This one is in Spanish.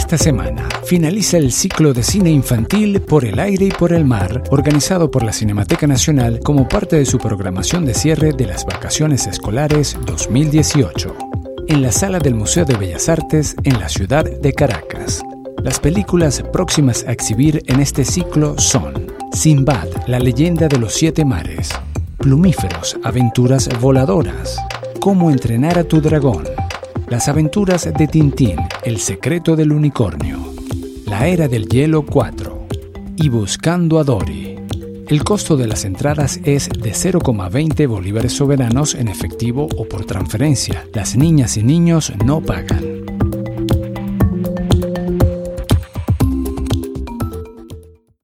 Esta semana finaliza el ciclo de cine infantil Por el aire y por el mar, organizado por la Cinemateca Nacional como parte de su programación de cierre de las vacaciones escolares 2018. En la sala del Museo de Bellas Artes en la ciudad de Caracas. Las películas próximas a exhibir en este ciclo son Sinbad, la leyenda de los 7 mares, Plumíferos, aventuras voladoras, Cómo entrenar a tu dragón, Las aventuras de Tintín, El secreto del unicornio, La era del hielo 4 y Buscando a Dory. El costo de las entradas es de 0,20 bolívares soberanos en efectivo o por transferencia. Las niñas y niños no pagan.